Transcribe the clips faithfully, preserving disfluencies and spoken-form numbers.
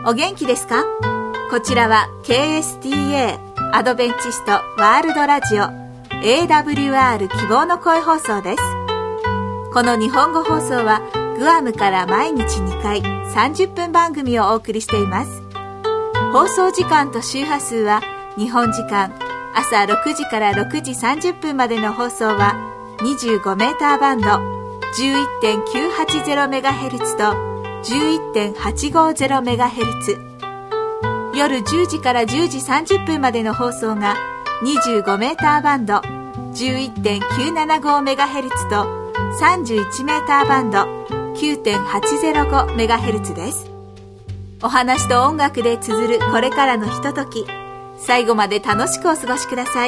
お元気ですか？こちらは ケーエスティーエー アドベンチストワールドラジオ エーダブリューアール 希望の声放送です。この日本語放送はグアムから毎日にかいさんじゅっぷん番組をお送りしています。放送時間と周波数は日本時間朝ろくじからろくじさんじゅっぷんまでの放送は にじゅうごメーターバンド じゅういってんきゅうはちゼロメガヘルツ と じゅういってんはちごゼロメガヘルツ、 夜じゅうじからじゅうじさんじゅっぷんまでの放送がにじゅうごメーターバンド じゅういってんきゅうななごメガヘルツ とさんじゅういちメーターバンド きゅうてんはちゼロごメガヘルツ です。お話と音楽で綴るこれからのひととき、最後まで楽しくお過ごしください。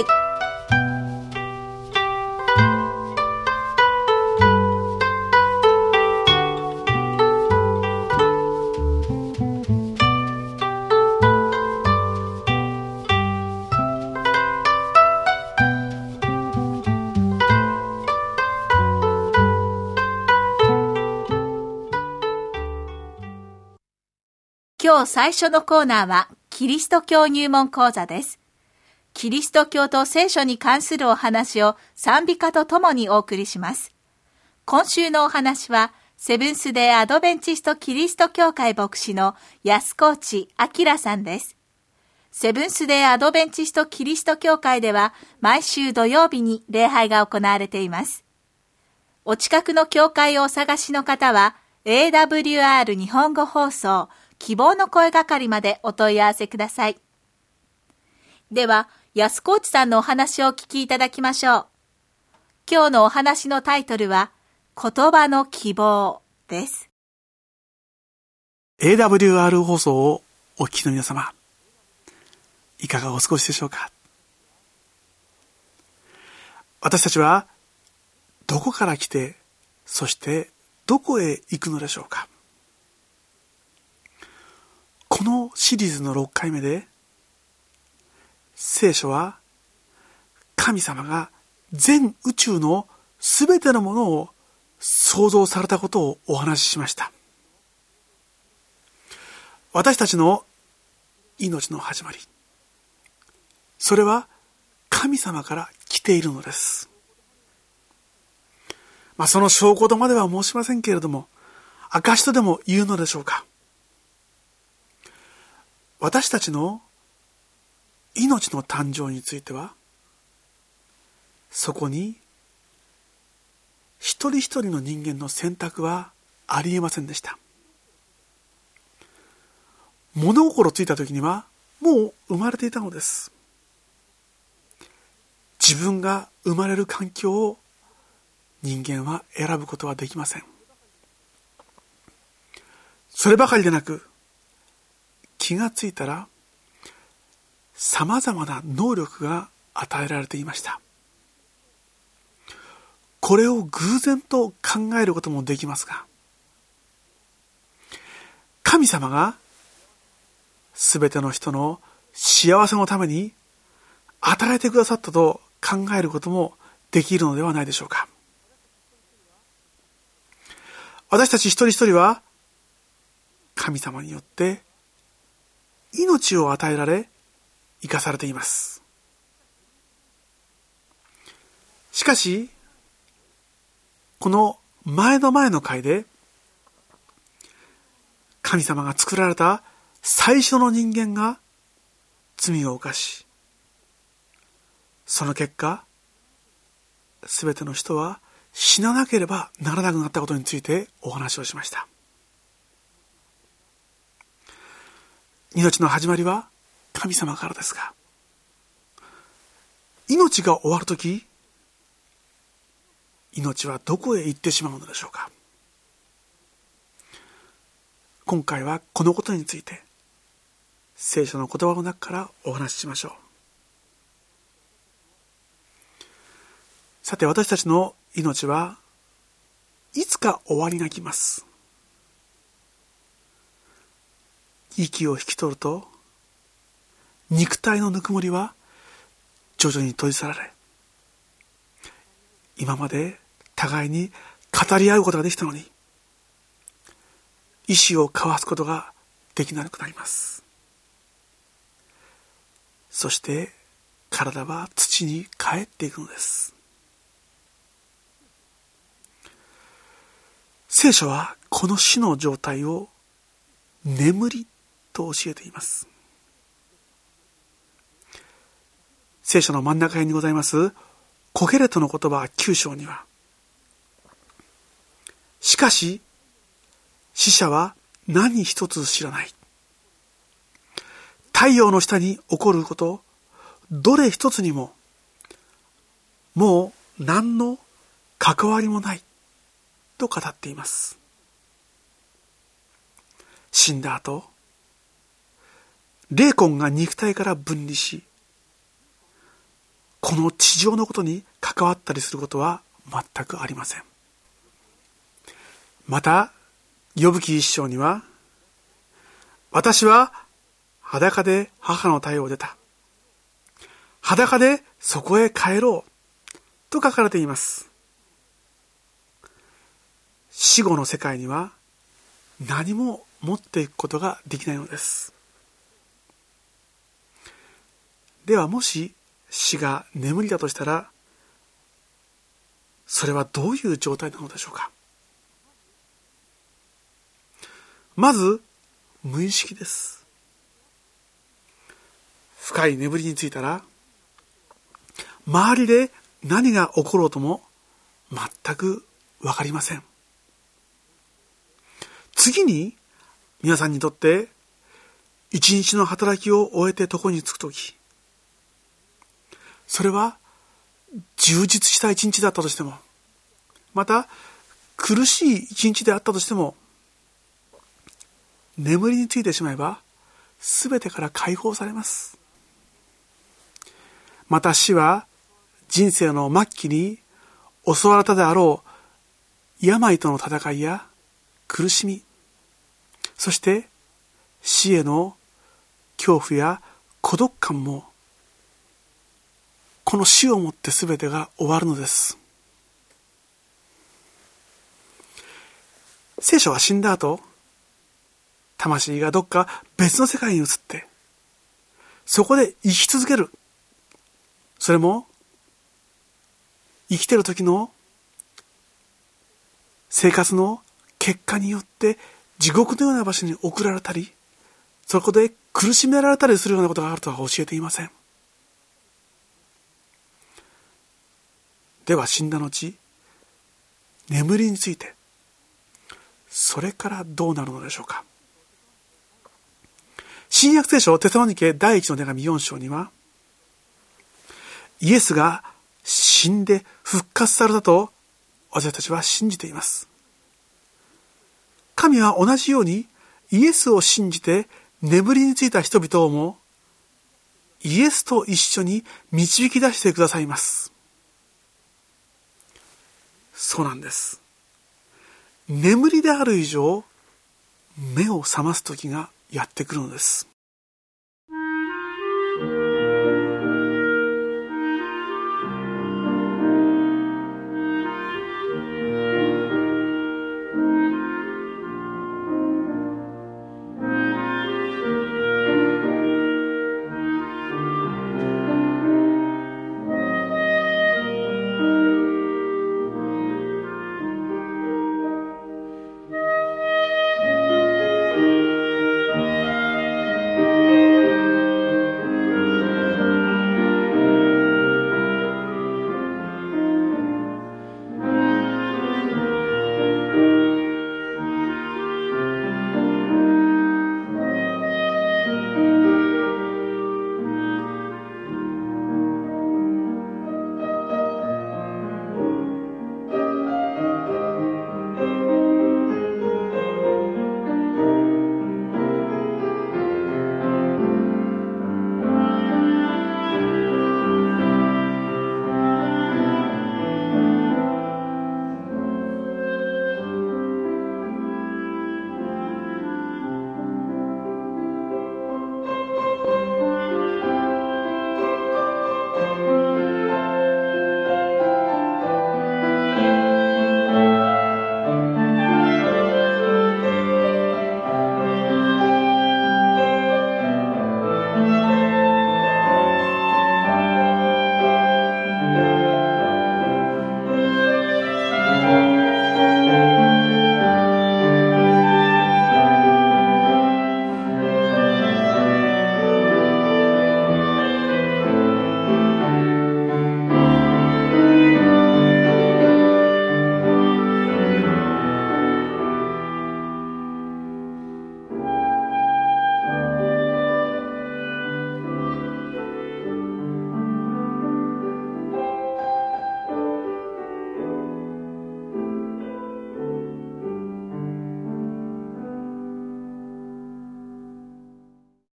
今日最初のコーナーはキリスト教入門講座です。キリスト教と聖書に関するお話を賛美歌とともにお送りします。今週のお話はセブンスデーアドベンチストキリスト教会牧師の安河内明さんです。セブンスデーアドベンチストキリスト教会では毎週土曜日に礼拝が行われています。お近くの教会をお探しの方は エーダブリューアール 日本語放送希望の声係までお問い合わせください。では、安河内さんのお話をお聞きいただきましょう。今日のお話のタイトルは、言葉の希望です。 エーダブリューアール 放送をお聞きの皆様、いかがお過ごしでしょうか？私たちは、どこから来て、そしてどこへ行くのでしょうか？このシリーズのろっかいめで、聖書は神様が全宇宙のすべてのものを創造されたことをお話ししました。私たちの命の始まり、それは神様から来ているのです。まあその証拠とまでは申しませんけれども、証とでも言うのでしょうか。私たちの命の誕生については、そこに一人一人の人間の選択はありえませんでした。物心ついた時にはもう生まれていたのです。自分が生まれる環境を人間は選ぶことはできません。そればかりでなく、気がついたら様々な能力が与えられていました。これを偶然と考えることもできますが、神様がすべての人の幸せのために与えてくださったと考えることもできるのではないでしょうか。私たち一人一人は神様によって命を与えられ生かされています。しかしこの前の前の回で神様が作られた最初の人間が罪を犯し、その結果すべての人は死ななければならなくなったことについてお話をしました。命の始まりは神様からですが、命が終わるとき、命はどこへ行ってしまうのでしょうか。今回はこのことについて聖書の言葉の中からお話ししましょう。さて、私たちの命はいつか終わりが来ます。息を引き取ると肉体のぬくもりは徐々に閉じ去られ、今まで互いに語り合うことができたのに、意志を交わすことができなくなります。そして体は土に帰っていくのです。聖書はこの死の状態を眠りと教えています。聖書の真ん中辺にございますコヘレトの言葉きゅう章には、しかし死者は何一つ知らない。太陽の下に起こること、どれ一つにも、もう何の関わりもないと語っています。死んだ後、霊魂が肉体から分離し、この地上のことに関わったりすることは全くありません。また、ヨブ記一章には、私は裸で母の体を出た。裸でそこへ帰ろう。と書かれています。死後の世界には何も持っていくことができないのです。ではもし死が眠りだとしたら、それはどういう状態なのでしょうか。まず、無意識です。深い眠りについたら、周りで何が起ころうとも全くわかりません。次に、皆さんにとって一日の働きを終えて床に着くとき、それは充実した一日だったとしても、また苦しい一日であったとしても、眠りについてしまえば全てから解放されます。また死は人生の末期に襲われたであろう病との戦いや苦しみ、そして死への恐怖や孤独感も、この死をもって全てが終わるのです。聖書は死んだ後、魂がどっか別の世界に移って、そこで生き続ける。それも、生きてる時の生活の結果によって地獄のような場所に送られたり、そこで苦しめられたりするようなことがあるとは教えていません。では死んだ後、眠りについて、それからどうなるのでしょうか。新約聖書テサロニケ第一の手紙よん章には、イエスが死んで復活されたと私たちは信じています。神は同じようにイエスを信じて眠りについた人々をもイエスと一緒に導き出してくださいます。そうなんです。眠りである以上、目を覚ます時がやってくるのです。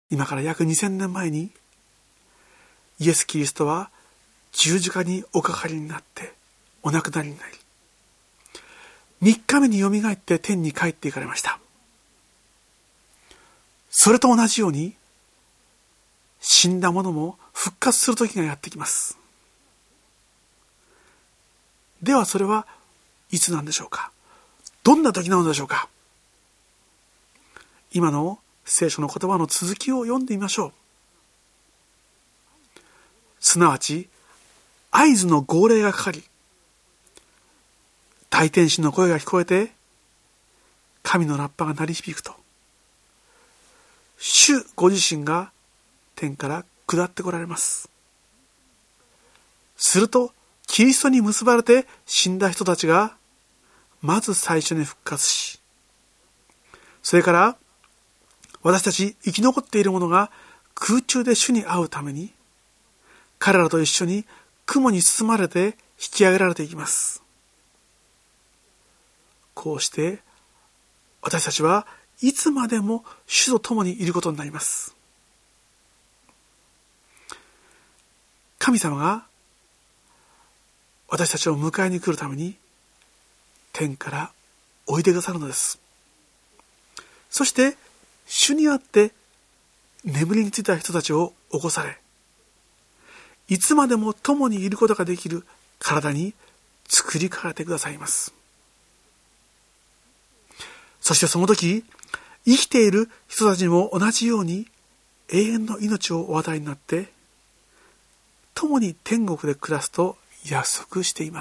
今から約にせんねんまえにイエス・キリストは十字架におかかりになってお亡くなりになり、みっかめによみがえって天に帰っていかれました。それと同じように死んだ者も復活する時がやってきます。ではそれはいつなんでしょうか。どんな時なのでしょうか。今の聖書の言葉の続きを読んでみましょう。すなわち合図の号令がかかり、大天使の声が聞こえて、神のラッパが鳴り響くと、主ご自身が天から下ってこられます。するとキリストに結ばれて死んだ人たちがまず最初に復活し、それから私たち生き残っている者が空中で主に会うために、彼らと一緒に雲に包まれて引き上げられていきます。こうして私たちはいつまでも主と共にいることになります。神様が私たちを迎えに来るために天からおいでくださるのです。そして主にあって眠りについた人たちを起こされ、いつまでも共にいることができる体に作り変えてくださいます。そしてその時、生きている人たちにも同じように永遠の命をお与えになって、共に天国で暮らすと約束しています。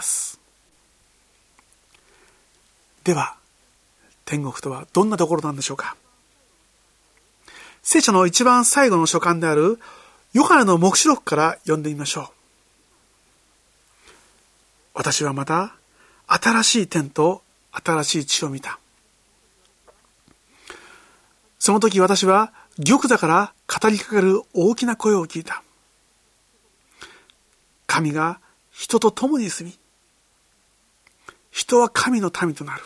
では、天国とはどんなところなんでしょうか。聖書の一番最後の書簡であるヨハネの黙示録から読んでみましょう。私はまた新しい天と新しい地を見た。その時私は玉座から語りかける大きな声を聞いた。神が人と共に住み、人は神の民となる。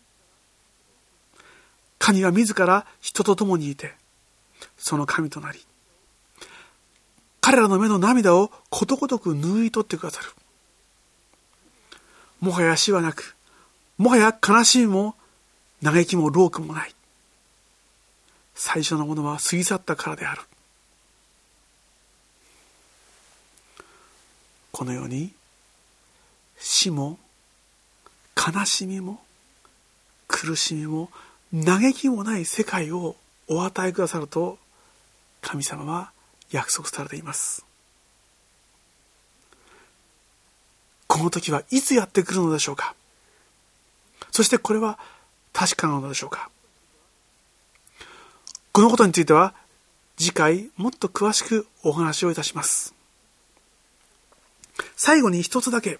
神は自ら人と共にいて、その神となり、彼らの目の涙をことごとく拭い取ってくださる。もはや死はなく、もはや悲しみも嘆きも労苦もない。最初のものは過ぎ去ったからである。このように死も悲しみも苦しみも嘆きもない世界をお与えくださると神様は約束されています。この時はいつやってくるのでしょうか。そしてこれは確かなのでしょうか。このことについては次回もっと詳しくお話をいたします。最後に一つだけ、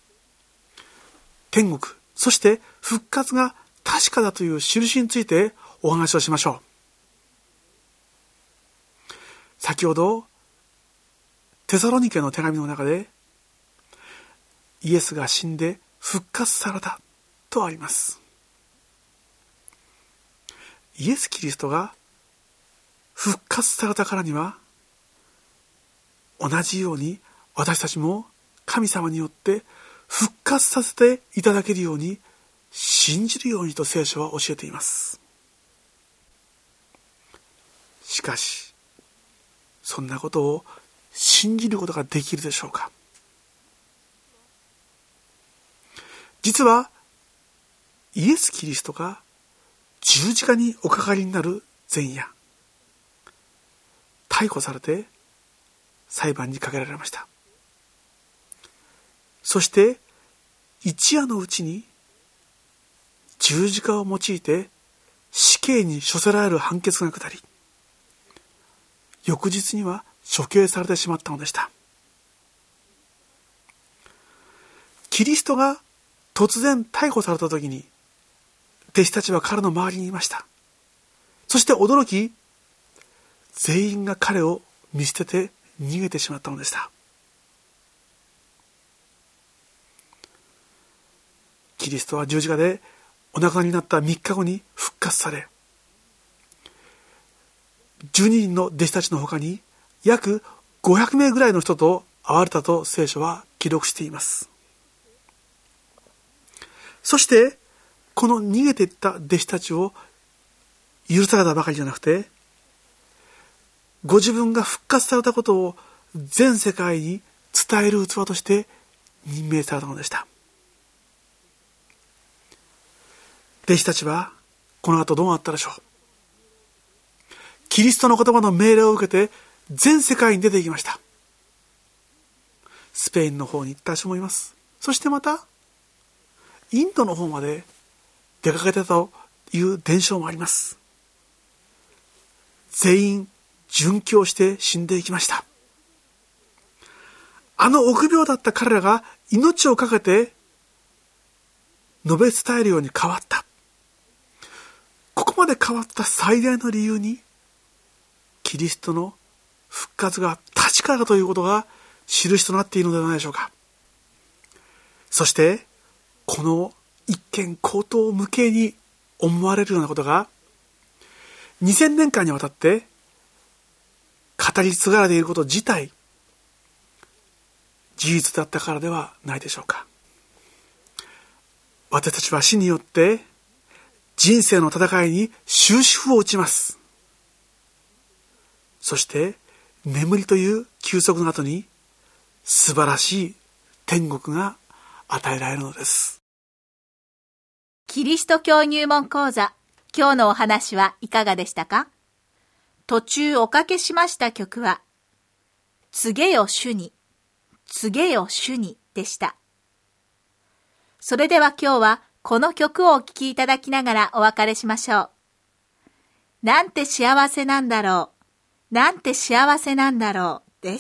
天国そして復活が確かだという印についてお話をしましょう。先ほどテサロニケの手紙の中でイエスが死んで復活されたとあります。イエス・キリストが復活されたからには、同じように私たちも神様によって復活させていただけるように信じるようにと聖書は教えています。しかしそんなことを信じることができるでしょうか。実はイエス・キリストが十字架におかかりになる前夜、逮捕されて裁判にかけられました。そして一夜のうちに十字架を用いて死刑に処せられる判決が下り、翌日には処刑されてしまったのでした。キリストが突然逮捕された時に弟子たちは彼の周りにいました。そして驚き、全員が彼を見捨てて逃げてしまったのでした。キリストは十字架でお亡くなりになったみっかごに復活され、 じゅうににんの弟子たちの他に約ごひゃくめいぐらいの人と会われたと聖書は記録しています。そしてこの逃げていった弟子たちを許されたばかりじゃなくて、ご自分が復活されたことを全世界に伝える器として任命されたのでした。弟子たちはこの後どうなったでしょう。キリストの言葉の命令を受けて全世界に出て行きました。スペインの方に行った人もいます。そしてまたインドの方まで出かけてたという伝承もあります。全員殉教して死んでいきました。あの臆病だった彼らが命を懸けて述べ伝えるように変わった。ここまで変わった最大の理由に、キリストの復活が確かだということが印となっているのではないでしょうか。そしてこの一見荒唐無稽に思われるようなことがにせんねんかんにわたって語り継がれていること自体事実だったからではないでしょうか。私たちは死によって人生の戦いに終止符を打ちます。そして眠りという休息の後に素晴らしい天国が与えられるのです。 キリスト教入門講座、今日のお話はいかがでしたか？途中おかけしました曲は、告げよ主に、告げよ主にでした。それでは今日はこの曲をお聴きいただきながらお別れしましょう。なんて幸せなんだろう、なんて幸せなんだろうです。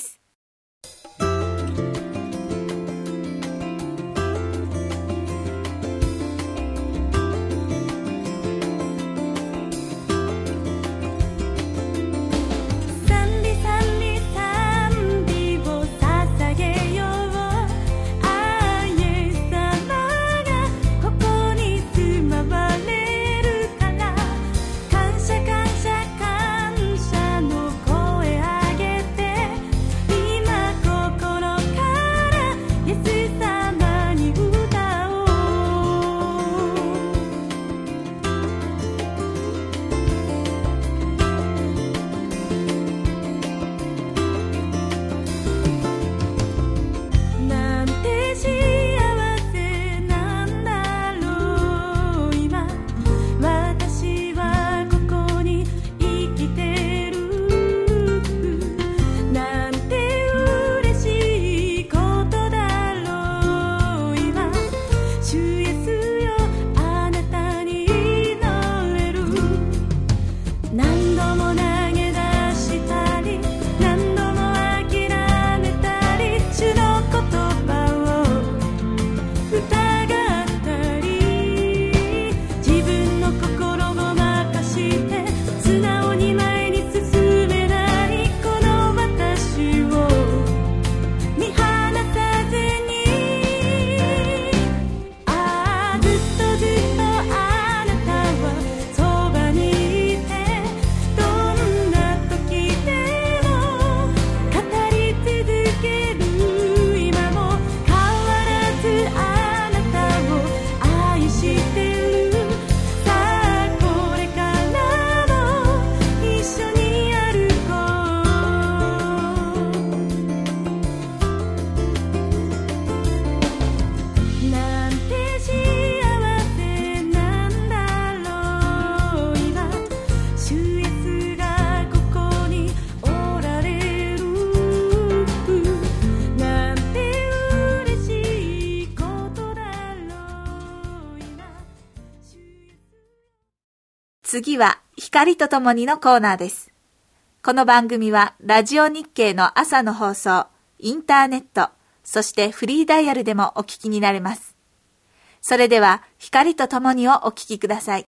次は光とともにのコーナーです。この番組はラジオ日経の朝の放送、インターネット、そしてフリーダイヤルでもお聞きになれます。それでは光とともにをお聞きください。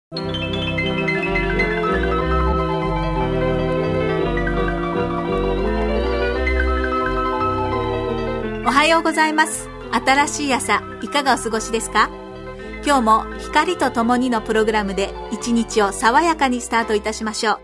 おはようございます。新しい朝、いかがお過ごしですか？今日も光とともにのプログラムで一日を爽やかにスタートいたしましょう。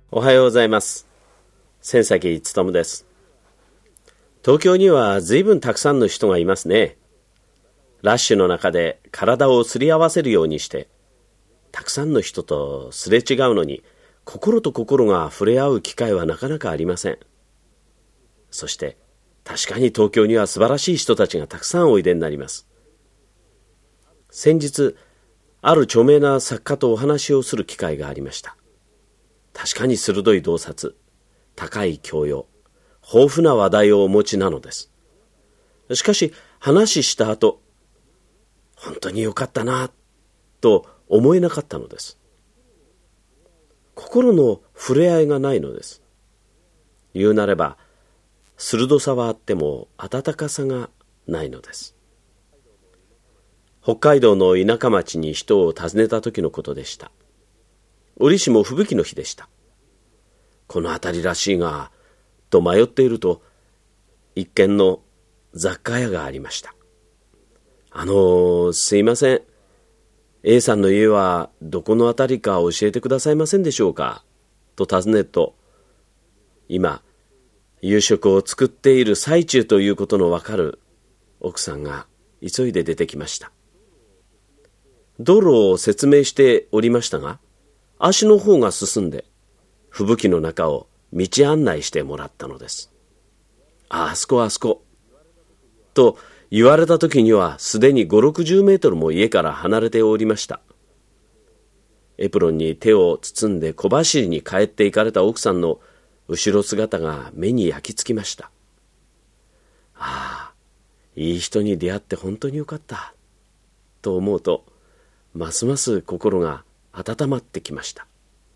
おはようございます。千崎勉です。東京には随分たくさんの人がいますね。ラッシュの中で体をすり合わせるようにして、たくさんの人とすれ違うのに、心と心が触れ合う機会はなかなかありません。そして、確かに東京には素晴らしい人たちがたくさんおいでになります。先日、ある著名な作家とお話をする機会がありました。確かに鋭い洞察、高い教養、豊富な話題をお持ちなのです。しかし、話した後、本当によかったな、と思えなかったのです。心の触れ合いがないのです。言うなれば、鋭さはあっても温かさがないのです。北海道の田舎町に人を訪ねた時のことでした。折しも吹雪の日でした。この辺りらしいが、と迷っていると、一軒の雑貨屋がありました。あのー、すいません。A さんの家はどこの辺りか教えてくださいませんでしょうか、と尋ねると、今、夕食を作っている最中ということのわかる奥さんが急いで出てきました。道路を説明しておりましたが、足の方が進んで、吹雪の中を道案内してもらったのです。あ、あそこあそこ。と言われた時にはすでにご、ろくじゅうメートルも家から離れておりました。エプロンに手を包んで小走りに帰って行かれた奥さんの後ろ姿が目に焼き付きました。ああ、いい人に出会って本当によかった。と思うと、ますます心が温まってきました。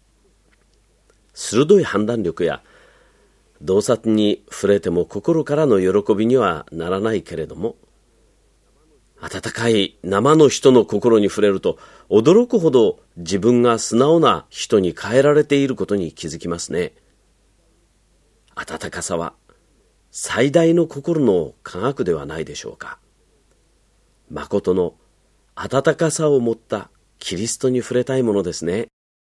鋭い判断力や洞察に触れても心からの喜びにはならないけれども、温かい生の人の心に触れると驚くほど自分が素直な人に変えられていることに気づきますね。温かさは最大の心の科学ではないでしょうか。誠の温かさを持ったキリストに触れたいものですね。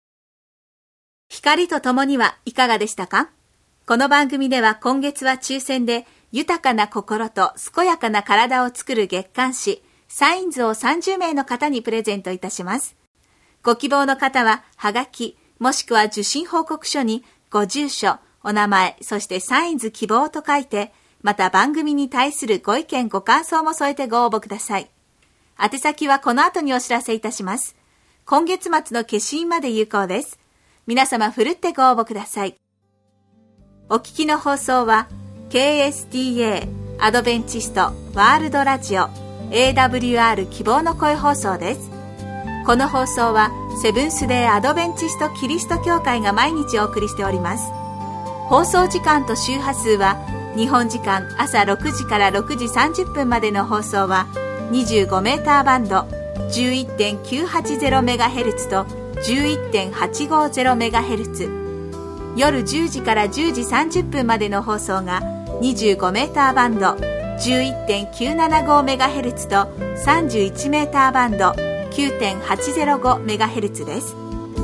光とともにはいかがでしたか？この番組では今月は抽選で豊かな心と健やかな体を作る月刊誌サインズをさんじゅうめいの方にプレゼントいたします。ご希望の方ははがきもしくは受信報告書にご住所、お名前、そしてサインズ希望と書いて、また番組に対するご意見ご感想も添えてご応募ください。宛先はこの後にお知らせいたします。今月末の消印まで有効です。皆様ふるってご応募ください。お聞きの放送は ケーエスティーエー アドベンチストワールドラジオ エーダブリューアール 希望の声放送です。この放送はセブンスデーアドベンチストキリスト教会が毎日お送りしております。放送時間と周波数は日本時間朝ろくじからろくじさんじゅっぷんまでの放送はにじゅうごメーターバンド じゅういってんきゅうはちゼロメガヘルツ と じゅういってんはちごゼロメガヘルツ、 夜じゅうじからじゅうじさんじゅっぷんまでの放送がにじゅうごメーターバンド じゅういってんきゅうななごメガヘルツ とさんじゅういちメーターバンド きゅうてんはちゼロごメガヘルツ です。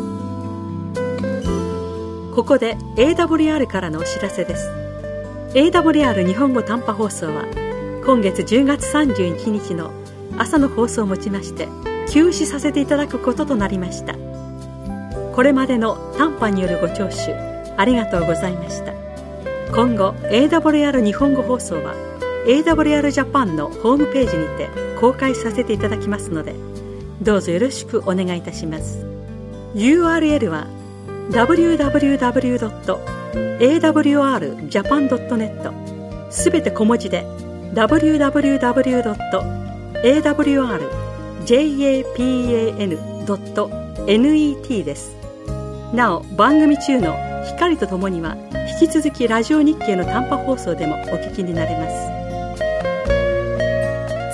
ここで エーダブリューアール からのお知らせです。 エーダブリューアール 日本語短波放送は今月じゅうがつさんじゅういちにちの朝の放送をもちまして休止させていただくこととなりました。これまでの短波によるご聴取ありがとうございました。今後 エーダブリューアール 日本語放送は エーダブリューアール ジャパンのホームページにて公開させていただきますので、どうぞよろしくお願いいたします。 ユーアールエル は ダブリューダブリューダブリュードットエーダブリューアールジャパンドットネット すべて小文字で ダブリューダブリューダブリュードットエーダブリューアールジェイエーピーエーエヌドットネット です。なお番組中の光とともには引き続きラジオ日経の短波放送でもお聞きになれます。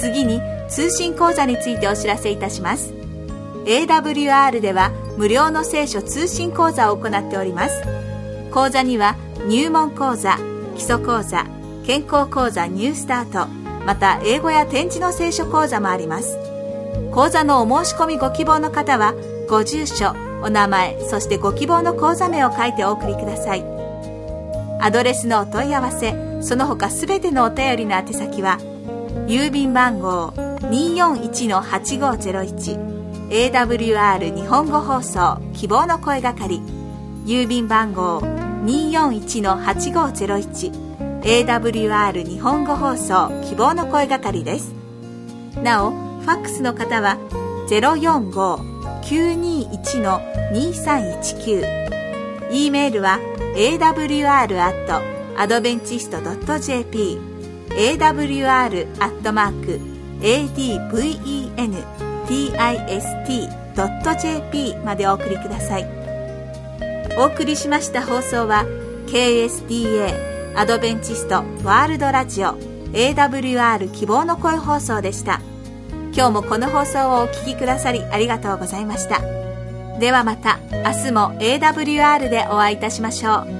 次に通信講座についてお知らせいたします。 エーダブリューアール では無料の聖書通信講座を行っております。講座には入門講座、基礎講座、健康講座ニュースタート、また英語や点字の聖書講座もあります。講座のお申し込みご希望の方はご住所、 お名前、そしてご希望の口座名を書いてお送りください。アドレスのお問い合わせ、その他すべてのお便りの宛先は、郵便番号 にーよんいちのはちごーぜろいち エーダブリューアール 日本語放送希望の声係、郵便番号 にーよんいちのはちごーぜろいち エーダブリューアール 日本語放送希望の声係です。なお、ファックスの方は ゼロよんごーきゅうにーいちのにーさんいちきゅう、 E メールは エーダブリューアール アット アドベンチスト ドット ジェーピー、 エーダブリューアール アットマーク エーディーブイイーエヌティーアイエスティー ドット ジェーピー までお送りください。お送りしました放送は ケーエスティーエー アドベンチストワールドラジオ エーダブリューアール 希望の声放送でした。今日もこの放送をお聞きくださりありがとうございました。ではまた明日も エーダブリューアール でお会いいたしましょう。